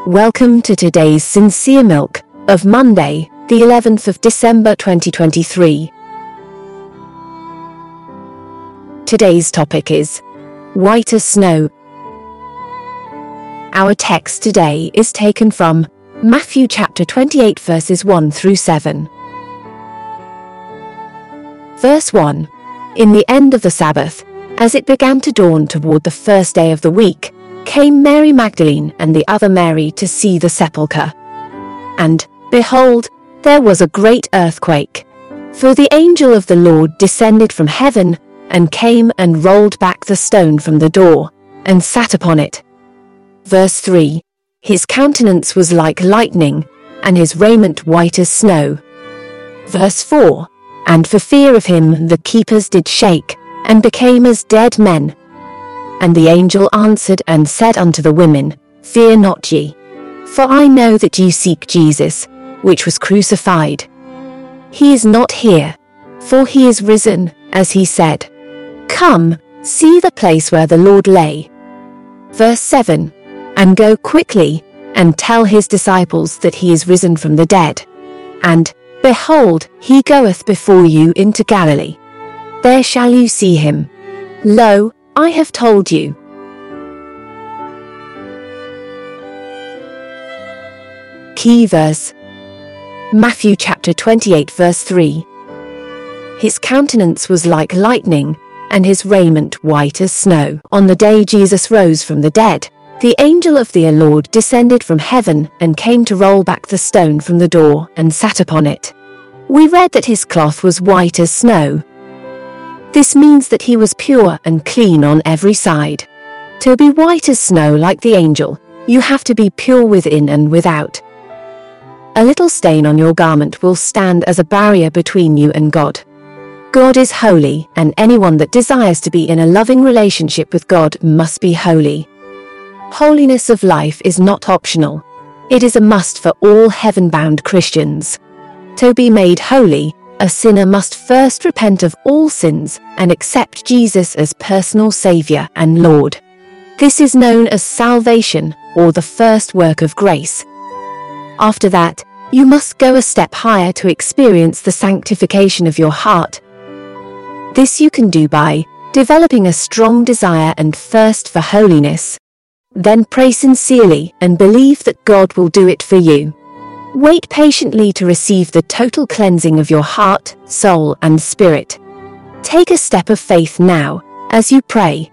Welcome to today's Sincere Milk of Monday, the 11th of December 2023. Today's topic is white as snow. Our text today is taken from Matthew chapter 28 verses 1 through 7. Verse 1. In the end of the Sabbath, as it began to dawn toward the first day of the week, came Mary Magdalene and the other Mary to see the sepulchre. And, behold, there was a great earthquake. For the angel of the Lord descended from heaven, and came and rolled back the stone from the door, and sat upon it. Verse 3. His countenance was like lightning, and his raiment white as snow. Verse 4. And for fear of him the keepers did shake, and became as dead men. And the angel answered and said unto the women, Fear not ye. For I know that ye seek Jesus, which was crucified. He is not here, for he is risen, as he said. Come, see the place where the Lord lay. Verse 7. And go quickly, and tell his disciples that he is risen from the dead. And, behold, he goeth before you into Galilee. There shall you see him. Lo, I have told you. Key verse. Matthew chapter 28 verse 3. His countenance was like lightning, and his raiment white as snow. On the day Jesus rose from the dead, the angel of the Lord descended from heaven and came to roll back the stone from the door and sat upon it. We read that his cloth was white as snow. This means that he was pure and clean on every side. To be white as snow like the angel, you have to be pure within and without. A little stain on your garment will stand as a barrier between you and God. God is holy, and anyone that desires to be in a loving relationship with God must be holy. Holiness of life is not optional. It is a must for all heaven-bound Christians. To be made holy, a sinner must first repent of all sins and accept Jesus as personal Savior and Lord. This is known as salvation, or the first work of grace. After that, you must go a step higher to experience the sanctification of your heart. This you can do by developing a strong desire and thirst for holiness. Then pray sincerely and believe that God will do it for you. Wait patiently to receive the total cleansing of your heart, soul, and spirit. Take a step of faith now, as you pray.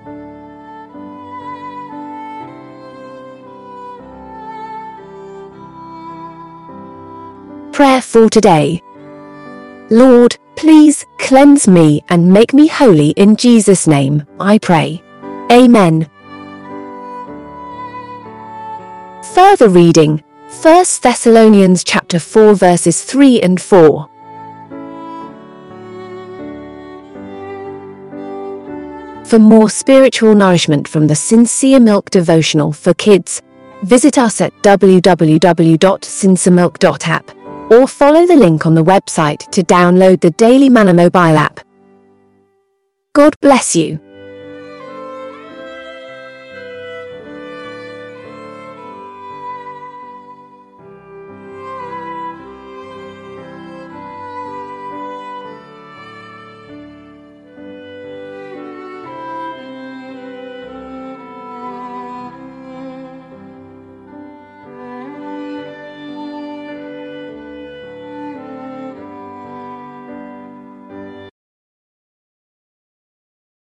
Prayer for today. Lord, please cleanse me and make me holy in Jesus' name, I pray. Amen. Further reading. 1 Thessalonians chapter 4 verses 3 and 4. For more spiritual nourishment from the Sincere Milk devotional for kids, visit us at www.sinceremilk.app or follow the link on the website to download the Daily Manna mobile app. God bless you.